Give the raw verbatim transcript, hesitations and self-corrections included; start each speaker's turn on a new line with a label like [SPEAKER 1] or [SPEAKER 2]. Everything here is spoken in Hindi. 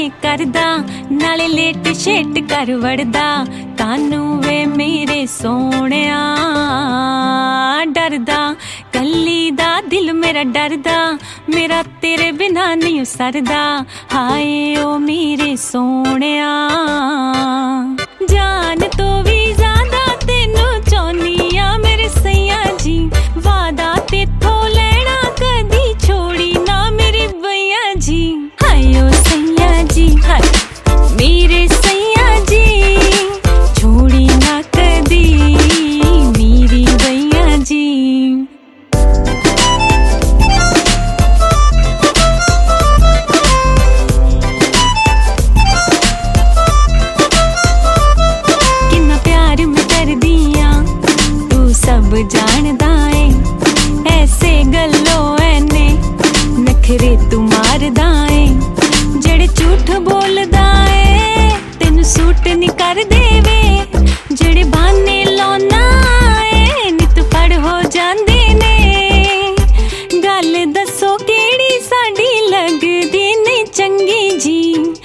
[SPEAKER 1] करदा, नाले लेट शेट कर वड़दा। कानू वे मेरे सोहणिया डरदा, कल्ली दा दिल मेरा डरदा, मेरा तेरे बिना नहीं सरदा। हाय ओ मेरे सोहणिया, जान तो भी ज्यादा तेनू चाहनी आ मेरे सैया जी। वादा तेथों लेना कदी छोड़ी ना मेरी भैया जी। हाय ओ सैया जी, हाय मेरे सैया जी, छोड़ी ना कदी मेरी भैया जी। सब जानदा है ऐसे गल्लों ऐने नखरे तू मारदा है, जेड़े झूठ बोलदा है तेनू सूट नहीं कर देवे, जेड़े बहाने लाउना है नित फड़ हो जांदे ने। गल दसो केड़ी साडी लगदी नहीं चंगी जी,